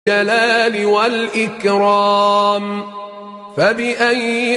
الجلال والإكرام. فبأي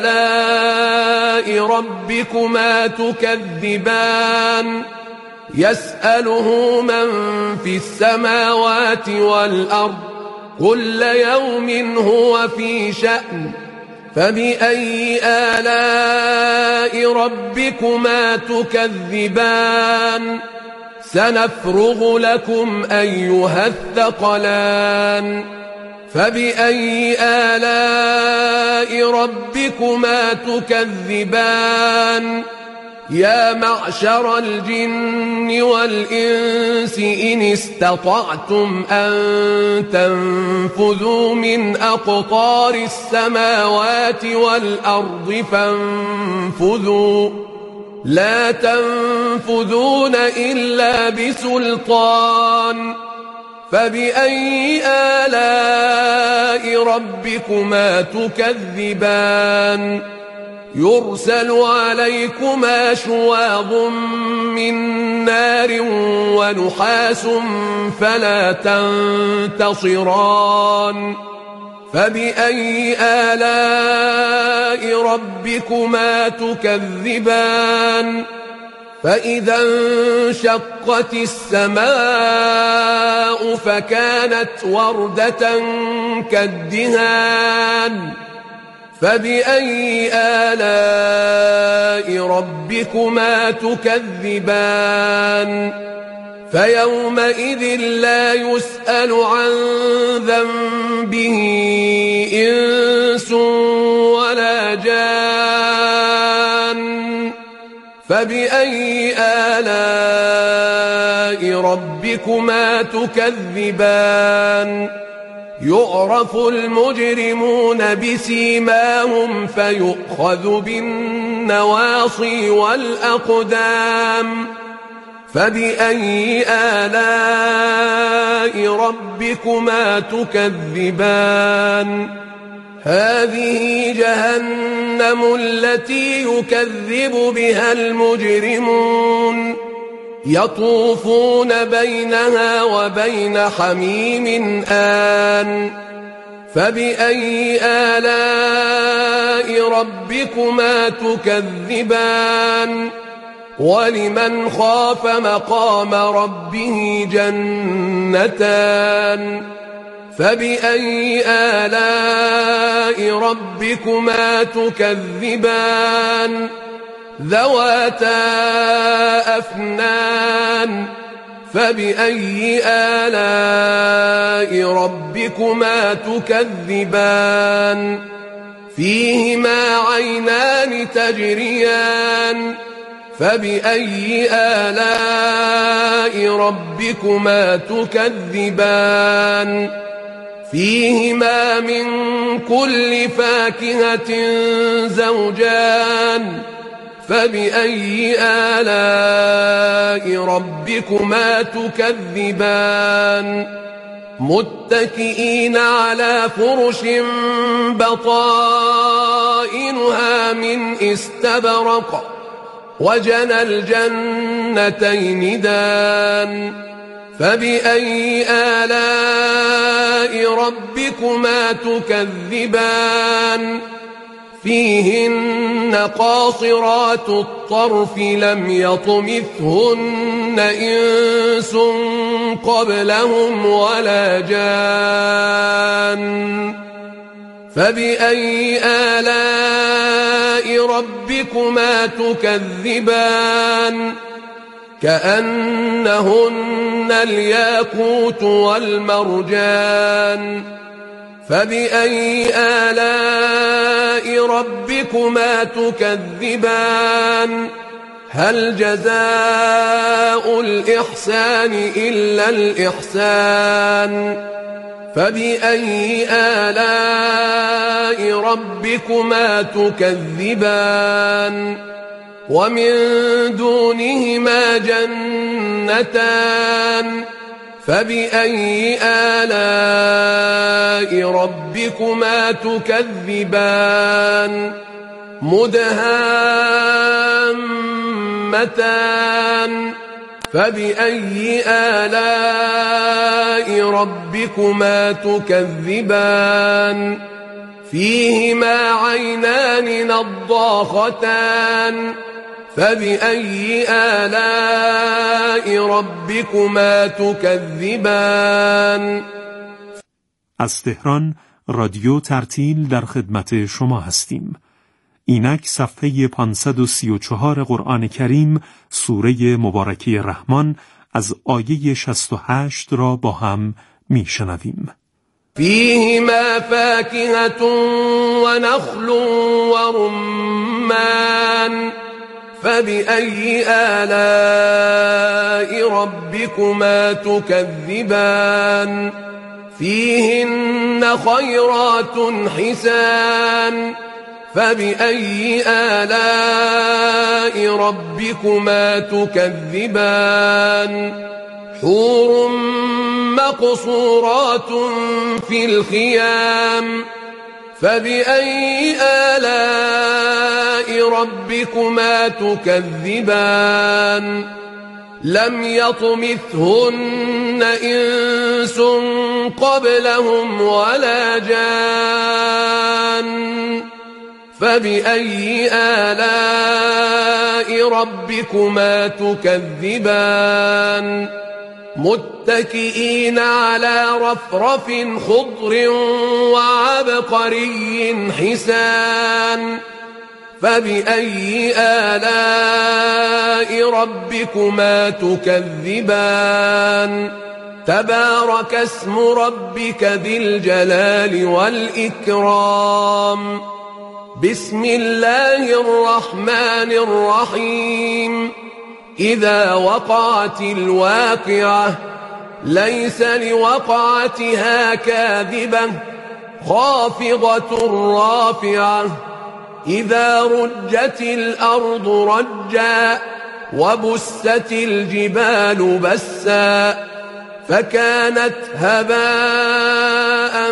آلاء ربكما تكذبان؟ يسأله من في السماوات والأرض كل يوم هو في شأن. فبأي آلاء ربكما تكذبان؟ سنفرغ لكم أيها الثقلان. فبأي آلاء ربكما تكذبان؟ يا معشر الجن والإنس إن استطعتم أن تنفذوا من أقطار السماوات والأرض فانفذوا، لا تنفذون إلا بسلطان. فبأي آلاء ربكما تكذبان؟ يرسل عليكما شواظ من نار ونحاس فلا تنتصران. فبأي آلاء ربكما تكذبان؟ فإذا انشقت السماء فكانت وردة كالدهان. فبأي آلاء ربكما تكذبان؟ فيومئذ لا يسأل عن ذنبه إنس ولا جان. فبأي آلاء ربكما تكذبان؟ يعرف المجرمون بسيماهم فيؤخذ بالنواصي والأقدام. فبأي آلاء ربكما تكذبان؟ هذه جهنم التي يكذب بها المجرمون، يطوفون بينها وبين حميم آن. فبأي آلاء ربكما تكذبان؟ ولمن خاف مقام ربه جنتان. فبأي آلاء ربكما تكذبان؟ ذواتا أفنان. فبأي آلاء ربكما تكذبان؟ فيهما عينان تجريان. فبأي آلاء ربكما تكذبان؟ فيهما من كل فاكهة زوجان. فبأي آلاء ربكما تكذبان؟ متكئين على فرش بطائنها من استبرق وجنى الجنتين دان. فبأي آلاء ربكما تكذبان؟ فيهن قاصرات الطرف لم يطمثهن إنس قبلهم ولا جان. فبأي آلاء ربكما تكذبان؟ كأنهن الياقوت والمرجان. فبأي آلاء ربكما تكذبان؟ هل جزاء الإحسان إلا الإحسان؟ فبأي آلاء ربكما تكذبان؟ ومن دونهما جنتان. فبأي آلاء ربكما تكذبان؟ مدهامتان. فبأي آلاء ربكما تكذبان فيهما عينان نضاختان فبأي آلاء ربكما تكذبان. از تهران رادیو ترتیل در خدمت شما هستیم. اینک صفحه 534 قرآن کریم سوره مبارکه رحمان از آیه 68 را با هم میشنویم. فیهما فاکهة و نخل و رمان فبأي آلاء ربكما تكذبان فيهن خيرات حسان فبأي آلاء ربكما تكذبان حور مقصورات في الخيام فبأي آلاء ربكما تكذبان لم يطمثهن إنس قبلهم ولا جان فبأي آلاء ربكما تكذبان متكئين على رفرف خضر وعبقري حسان فبأي آلاء ربكما تكذبان تبارك اسم ربك ذي الجلال والإكرام بسم الله الرحمن الرحيم إذا وقعت الواقعة ليس لوقعتها كاذبة خافضة رافعة إذا رجت الأرض رجا وبست الجبال بسا فكانت هباء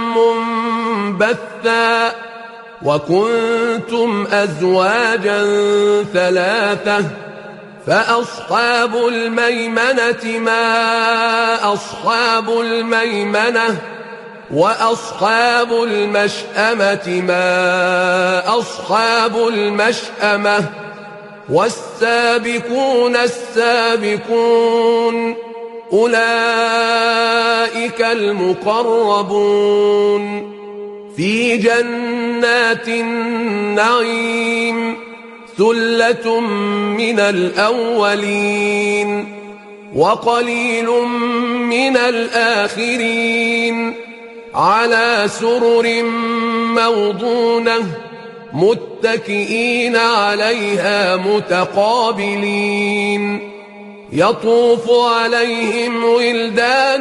منبثا وكنتم أزواجا ثلاثة فأصحاب الميمنة ما أصحاب الميمنة وأصحاب المشأمة ما أصحاب المشأمة والسابقون السابقون أولئك المقربون في جنات النعيم ثلة من الأولين وقليل من الآخرين على سرر موضونة متكئين عليها متقابلين يطوف عليهم ولدان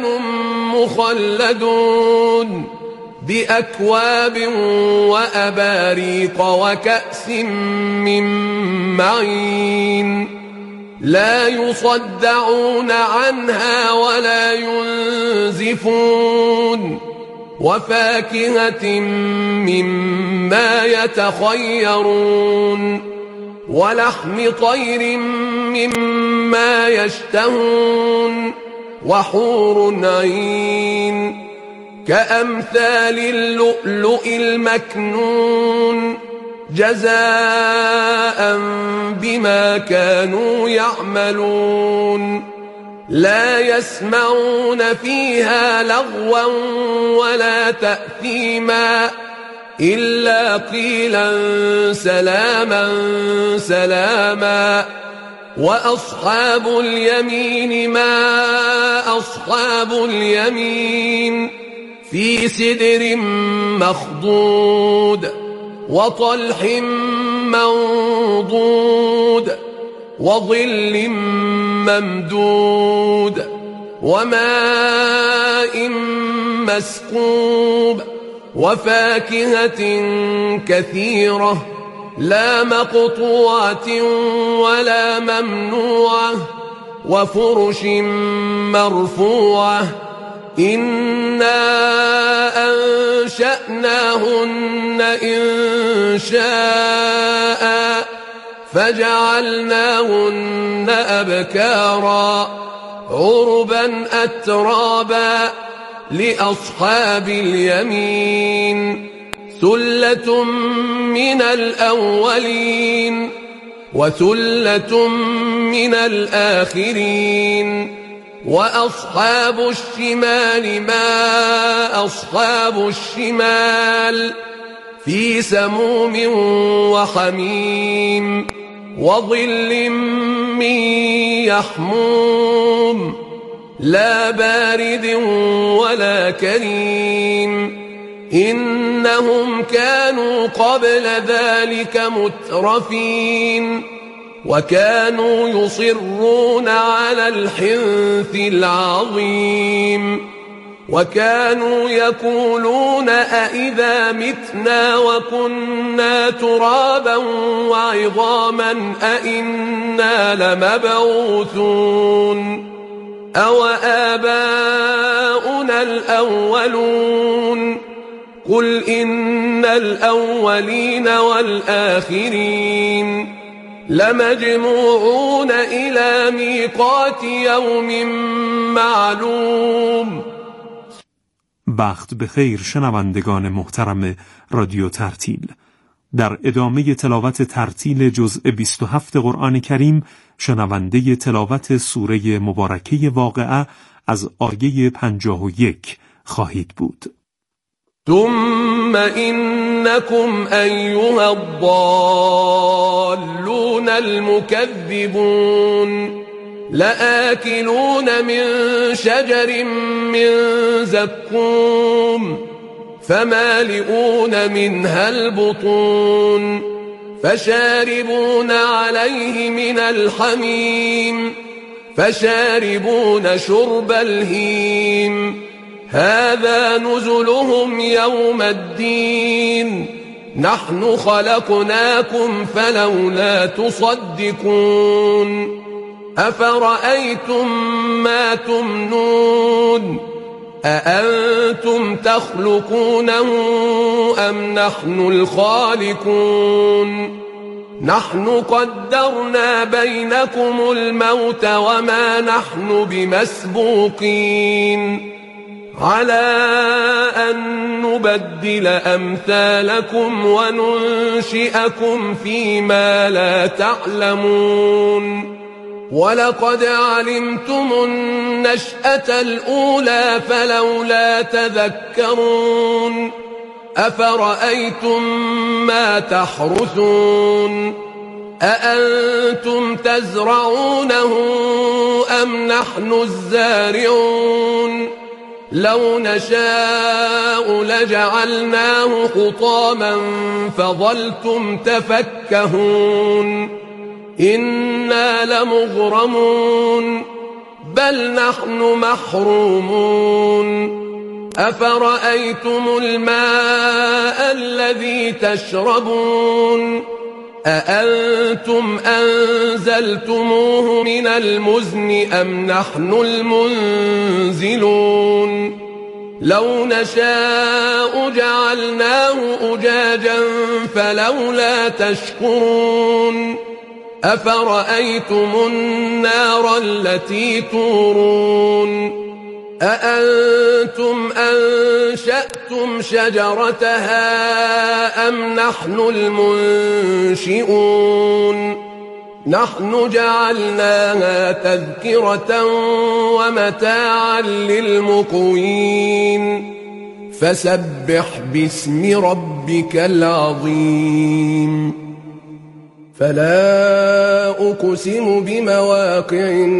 مخلدون بأكواب وأباريق وكأس من معين لا يصدعون عنها ولا ينزفون وفاكهة مما يتخيرون ولحم طير مما يشتهون وحور عين كأمثال اللؤلؤ المكنون جزاء بما كانوا يعملون لا يسمعون فيها لغوا ولا تأثيما إلا قيلا سلاما سلاما وأصحاب اليمين ما أصحاب اليمين في سدر مخضود وطلح منضود وظل ممدود وماء مسكوب وفاكهة كثيرة لا مقطوعة ولا ممنوعة وفرش مرفوعة إنا أنشأناهن إنشاء فجعلناهن أبكارا عربا أترابا لأصحاب اليمين ثلة من الأولين وثلة من الآخرين وأصحاب الشمال ما أصحاب الشمال في سموم وحميم وظل من يحموم لا بارد ولا كريم إنهم كانوا قبل ذلك مترفين وكانوا يصرون على الحنث العظيم وكانوا يقولون أئذا متنا وكنا ترابا وعظاما أئنا لمبعوثون أو آباؤنا الأولون قل إن الأولين والآخرين لمجموعون إلى میقات یوم معلوم. بخت بخیر شنوندگان محترم رادیو ترتیل، در ادامه تلاوت ترتیل جزء 27 قرآن کریم شنونده تلاوت سوره مبارکه واقعه از آیه 51 خواهید بود. ثم إنكم أيها الضالون المكذبون لآكلون من شجر من زقوم فمالئون منها البطون فشاربون عليه من الحميم فشاربون شرب الهيم هذا نزلهم يوم الدين نحن خلقناكم فلولا تصدقون أفرأيتم ما تمنون أأنتم تخلقونه أم نحن الخالقون نحن قدرنا بينكم الموت وما نحن بمسبوقين على أن نبدل أمثالكم وننشئكم فيما لا تعلمون ولقد علمتم النشأة الأولى فلولا تذكرون أفرأيتم ما تحرثون أأنتم تزرعونه أم نحن الزارعون لو نشاء لجعلناه حطاما فظلتم تفكهون إنا لمغرمون بل نحن محرومون أفرأيتم الماء الذي تشربون أأنتم أنزلتموه من المزن أم نحن المنزلون لو نشاء جعلناه أجاجا فلولا تشكرون أفرأيتم النار التي تورون أأنتم أنشأتم شجرتها أم نحن المنشئون نحن جعلناها تذكرة ومتاعا للمقوين فسبح باسم ربك العظيم فلا أقسم بمواقع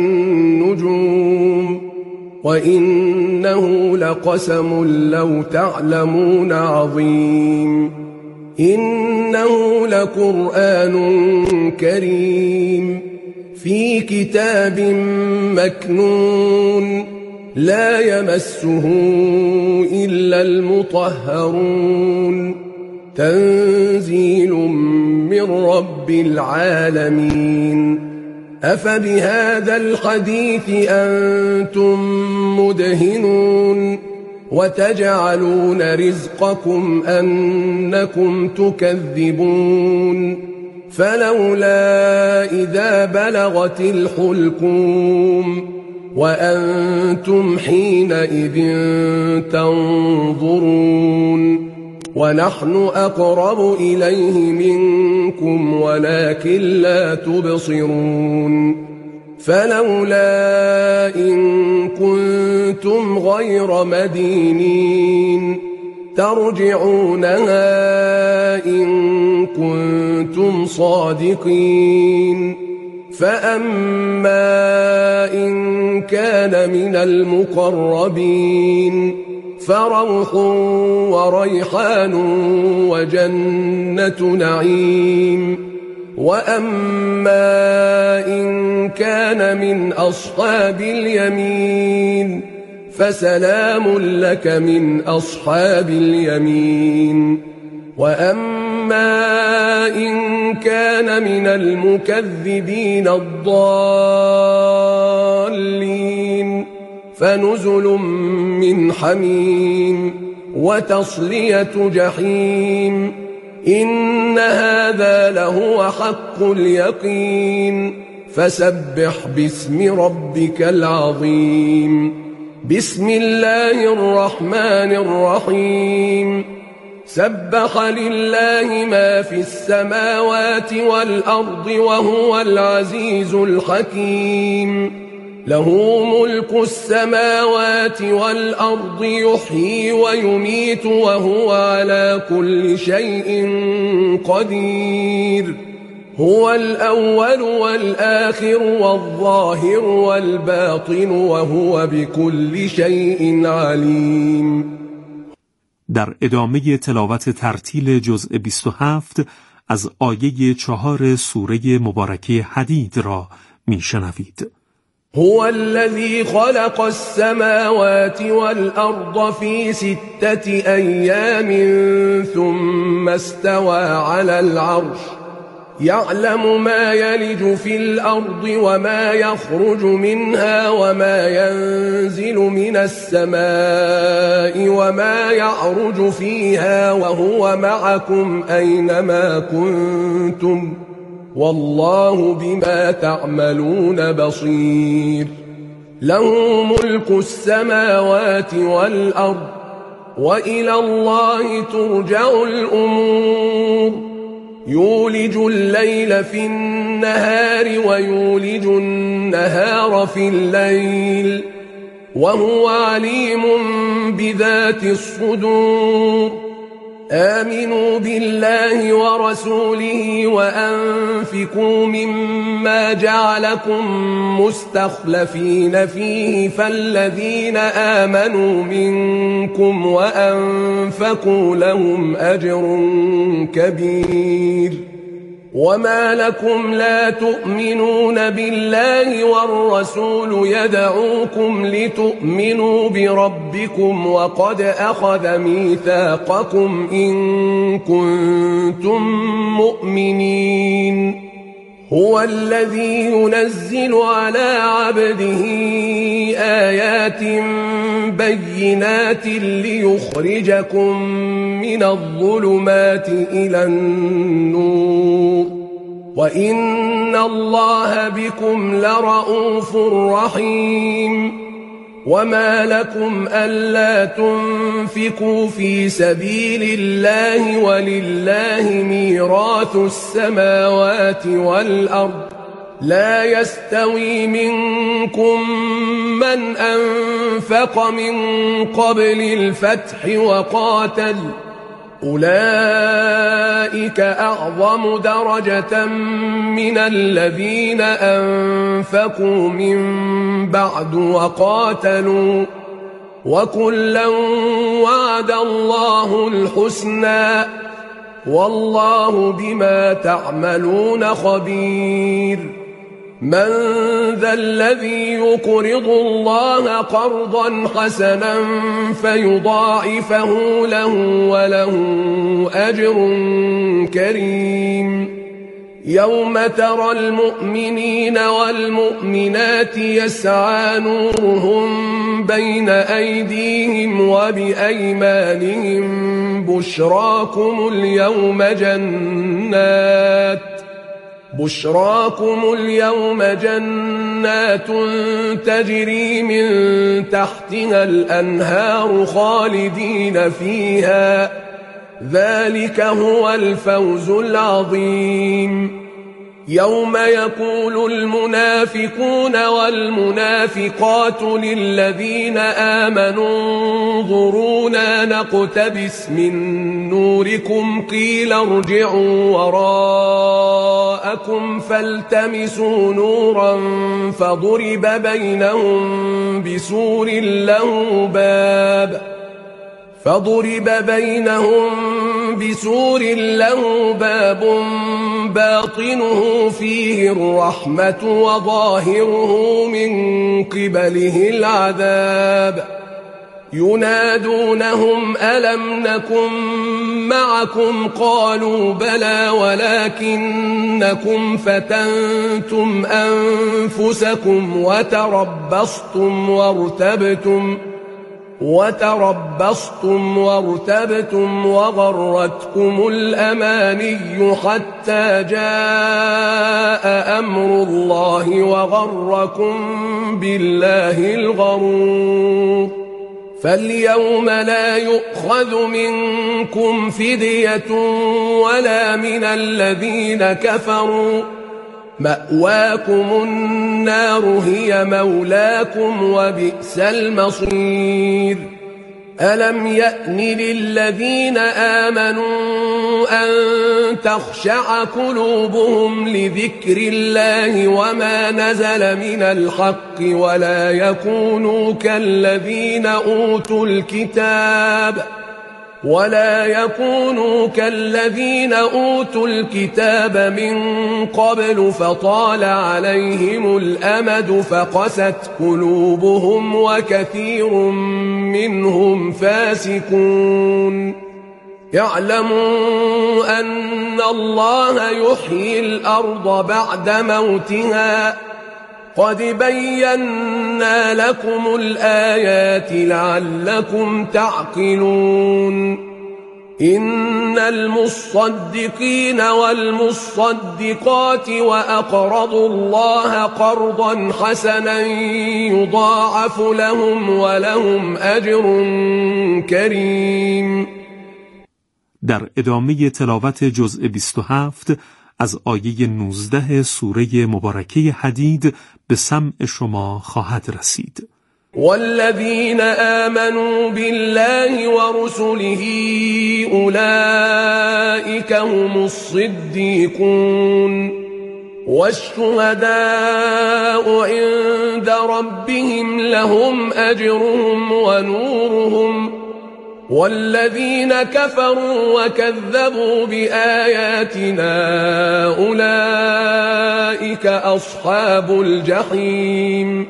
النجوم وإنه لقسم لو تعلمون عظيم إنه لقرآن كريم في كتاب مكنون لا يمسه إلا المطهرون تنزيل من رب العالمين أفبهذا الحديث أنتم مدهنون وتجعلون رزقكم أنكم تكذبون فلولا إذا بلغت الحلقوم وأنتم حينئذ تنظرون ونحن أقرب إليه منكم ولكن لا تبصرون فلولا إن كنتم غير مدينين ترجعونها إن كنتم صادقين فأما إن كان من المقربين فروح وريحان وجنة نعيم وأما إن كان من أصحاب اليمين فسلام لك من أصحاب اليمين وأما إن كان من المكذبين الضالين فنزل من حميم وتصلية جحيم إن هذا لهو حق اليقين فسبح باسم ربك العظيم بسم الله الرحمن الرحيم سبح لله ما في السماوات والأرض وهو العزيز الحكيم له ملك السماوات والأرض يحيي ويميت وهو على كل شيء قدير هو الأول والآخر والظاهر والباطن وهو بكل شيء عليم. در ادامه تلاوت ترتیل جزء 27 از آیه 4 سوره مبارکه حدید را میشنوید. هو الذي خلق السماوات والأرض في 6 أيام ثم استوى على العرش يعلم ما يلج في الأرض وما يخرج منها وما ينزل من السماء وما يعرج فيها وهو معكم أينما كنتم والله بما تعملون بصير له ملك السماوات والأرض وإلى الله ترجع الأمور يولج الليل في النهار ويولج النهار في الليل وهو عليم بذات الصدور آمنوا بالله ورسوله وأنفقوا مما جعلكم مستخلفين فيه فالذين آمنوا منكم وأنفقوا لهم أجر كبير وما لكم لا تؤمنون بالله والرسول يدعوكم لتؤمنوا بربكم وقد أخذ ميثاقكم إن كنتم مؤمنين هو الذي ينزل على عبده آيات بينات ليخرجكم من الظلمات إلى النور وإن الله بكم لرءوف رحيم وما لكم ألا تنفقوا في سبيل الله ولله ميراث السماوات والأرض لا يستوي منكم من أنفق من قبل الفتح وقاتل أولئك أعظم درجة من الذين أنفقوا من بعد وقاتلوا وكلا وعد الله الحسنى والله بما تعملون خبير من ذا الذي يقرض الله قرضا حسنا فيضاعفه له وله أجر كريم يوم ترى المؤمنين والمؤمنات يسعى نورهم بين أيديهم وبأيمانهم بشراكم اليوم بشراكم اليوم جنات تجري من تحتها الأنهار خالدين فيها ذلك هو الفوز العظيم يوم يقول المنافقون والمنافقات للذين آمنوا انظرونا نقتبس من نوركم قيل ارجعوا وراءكم فالتمسوا نورا فضرب بينهم بسور له باب باطنه فيه الرحمة وظاهره من قبله العذاب ينادونهم ألم نكن معكم قالوا بلى ولكنكم فتنتم أنفسكم وتربصتم وارتبتم وغرتكم الأماني حتى جاء أمر الله وغركم بالله الغرور فاليوم لا يؤخذ منكم فدية ولا من الذين كفروا مأواكم النار هي مولاكم وبئس المصير ألم يأن للذين آمنوا أن تخشع قلوبهم لذكر الله وما نزل من الحق ولا يكونوا كالذين أوتوا الكتاب من قبل فطال عليهم الأمد فقست قلوبهم وكثير منهم فاسقون اعلموا أن الله يحيي الأرض بعد موتها قد بينا لكم الآيات لعلكم تعقلون إن المصدقين والمصدقات وأقرضوا الله قرضا حسنا يضاعف لهم ولهم أجر كريم. در ادامه تلاوت جزء 27 از آیه 19 سوره مبارکه حدید به سمع شما خواهد رسید. والذين آمنوا بالله ورسله أولئك هم الصديقون والشهداء عند ربهم لهم أجرهم ونورهم والذين كفروا وكذبوا بآياتنا أولئك أصحاب الجحيم.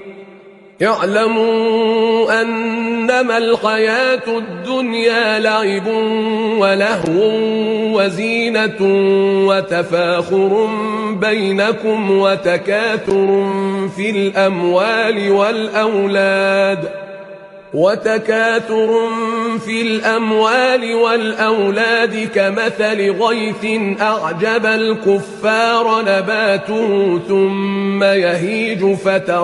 اعلموا أنما الحياة الدنيا لعب ولهو وزينة وتفاخر بينكم وتكاثر في الأموال والأولاد كمثل غيث أعجب الكفار نباته ثم يهيج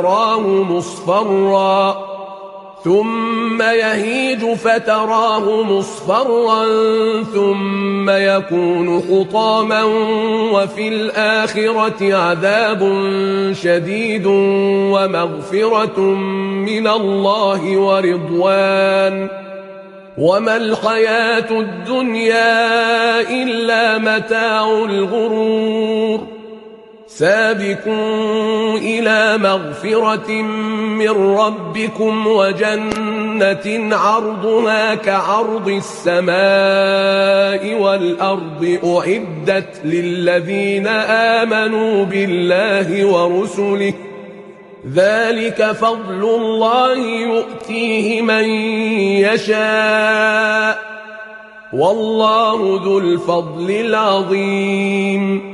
فتراه مصفرا ثم يكون حطاما وفي الآخرة عذاب شديد ومغفرة من الله ورضوان وما الحياة الدنيا إلا متاع الغرور. سابقوا إلى مغفرة من ربكم وجنة عرضها كعرض السماء والأرض أعدت للذين آمنوا بالله ورسله ذلك فضل الله يؤتيه من يشاء والله ذو الفضل العظيم.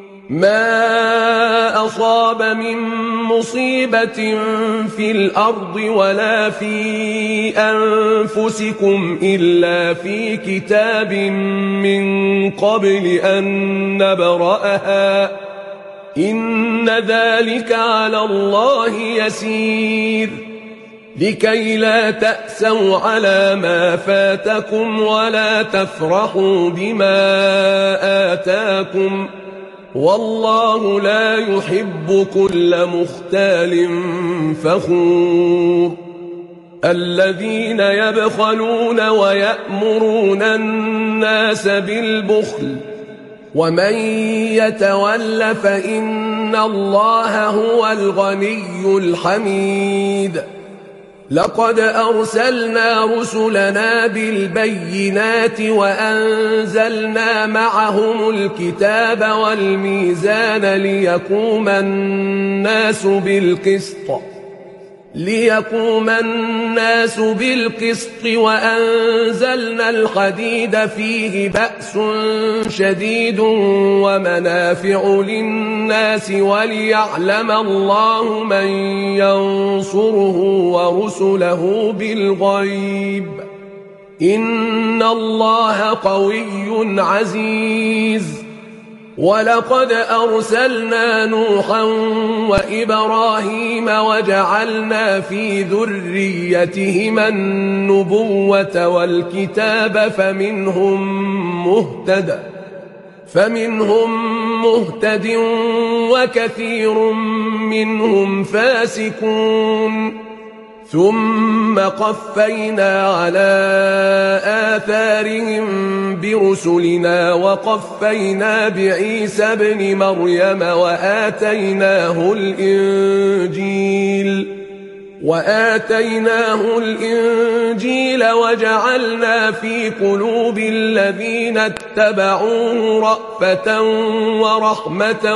ما أصاب من مصيبة في الأرض ولا في أنفسكم إلا في كتاب من قبل أن نبرأها إن ذلك على الله يسير لكي لا تأسوا على ما فاتكم ولا تفرحوا بما آتاكم والله لا يحب كل مختال فخور الذين يبخلون ويأمرون الناس بالبخل ومن يتول فإن الله هو الغني الحميد لقد أرسلنا رسلنا بالبينات وأنزلنا معهم الكتاب والميزان ليقوم الناس بالقسط وأنزلنا الحديد فيه بأس شديد ومنافع للناس وليعلم الله من ينصره ورسله بالغيب إن الله قوي عزيز ولقد أرسلنا نوحا وإبراهيم وجعلنا في ذريتهما النبوة والكتاب فمنهم مهتد وكثير منهم فاسقون ثم قفينا على آثارهم برسلنا وقفينا بعيسى ابن مريم وآتيناه الإنجيل وجعلنا في قلوب الذين اتبعوه رأفة ورحمة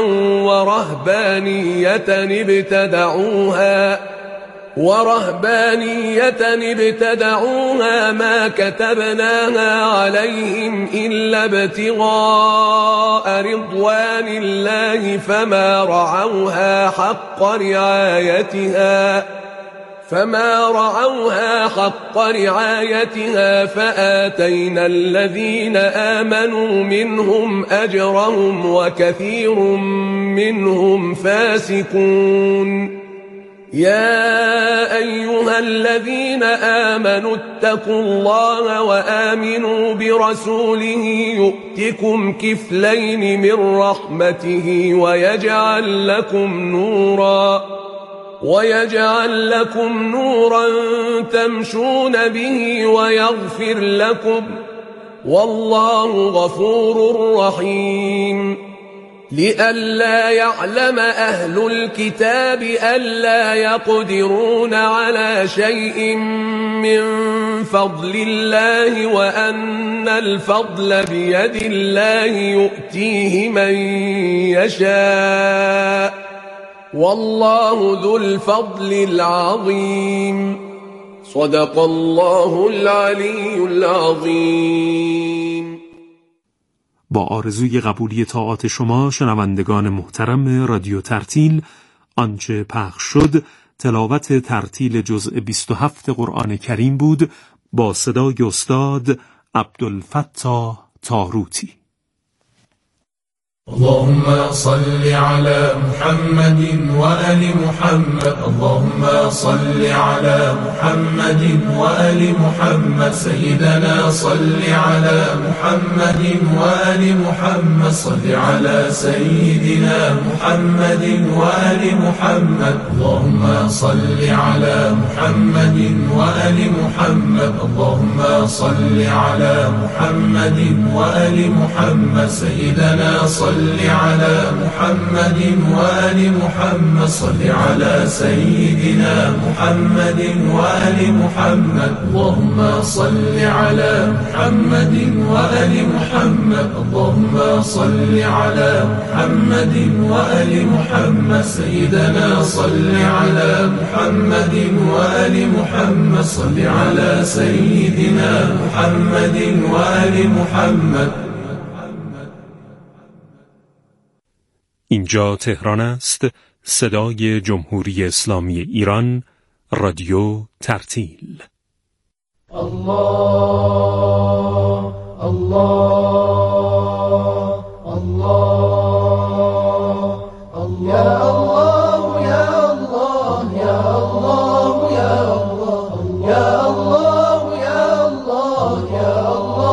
ورهبانية ابتدعوها ما كتبناها عليهم إلا ابتغاء رضوان الله فما رعوها حق رعايتها فآتينا الذين آمنوا منهم أجرهم وكثير منهم فاسقون يا أيها الذين آمنوا اتقوا الله وآمنوا برسوله يؤتكم كفلين من رحمته ويجعل لكم نورا تمشون به ويغفر لكم والله غفور رحيم لئلا يعلم أهل الكتاب ألا يقدرون على شيء من فضل الله وأن الفضل بيد الله يؤتيه من يشاء والله ذو الفضل العظيم صدق الله العلی العظیم. با آرزوی قبولی طاعات شما شنوندگان محترم رادیو ترتیل، آنچه پخش شد تلاوت ترتیل جزء 27 قرآن کریم بود با صدای استاد عبدالفتاح طاروتی. اللهم صل على محمد وآل محمد اللهم صل على محمد وآل محمد سيدنا صل على محمد وآل محمد صل على سيدنا محمد وآل محمد اللهم صل على محمد وآل محمد اللهم صل على محمد وآل محمد سيدنا صل على محمد وآل محمد صل على سيدنا محمد وآل محمد اللهم صل على محمد وآل محمد اللهم صل على محمد وآل محمد سيدنا صل على محمد وآل محمد صل على سيدنا محمد وآل محمد. اینجا تهران است، صدای جمهوری اسلامی ایران، رادیو ترتیل. الله